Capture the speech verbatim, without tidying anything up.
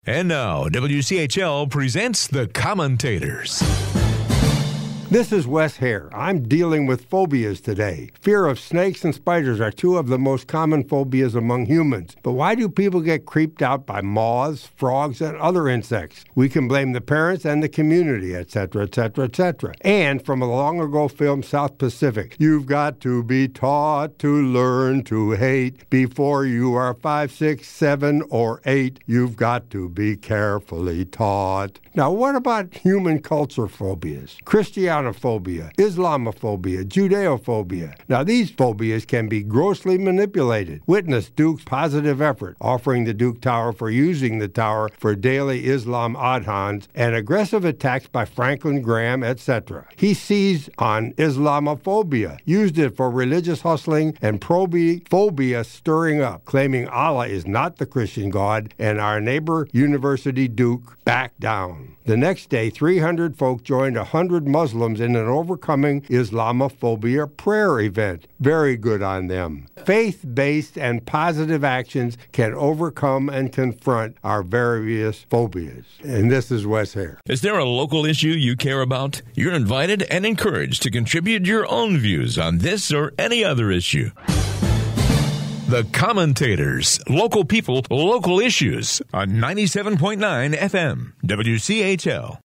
And now, W C H L presents The Commentators. This is Wes Hare. I'm dealing with phobias today. Fear of snakes and spiders are two of the most common phobias among humans. But why do people get creeped out by moths, frogs, and other insects? We can blame the parents and the community, et cetera, et cetera, et cetera. And from a long ago film, South Pacific, you've got to be taught to learn to hate. Before you are five, six, seven, or eight, you've got to be carefully taught. Now, what about human culture phobias? Christianophobia, Islamophobia, Judeophobia. Now, these phobias can be grossly manipulated. Witness Duke's positive effort, offering the Duke Tower for using the tower for daily Islam adhans, and aggressive attacks by Franklin Graham, et cetera. He seized on Islamophobia, used it for religious hustling and pro-phobia stirring up, claiming Allah is not the Christian God, and our neighbor University Duke backed down. The next day, three hundred folk joined one hundred Muslims in an Overcoming Islamophobia prayer event. Very good on them. Faith-based and positive actions can overcome and confront our various phobias. And this is Wes Hare. Is there a local issue you care about? You're invited and encouraged to contribute your own views on this or any other issue. The Commentators, local people, local issues on ninety-seven point nine F M, W C H L.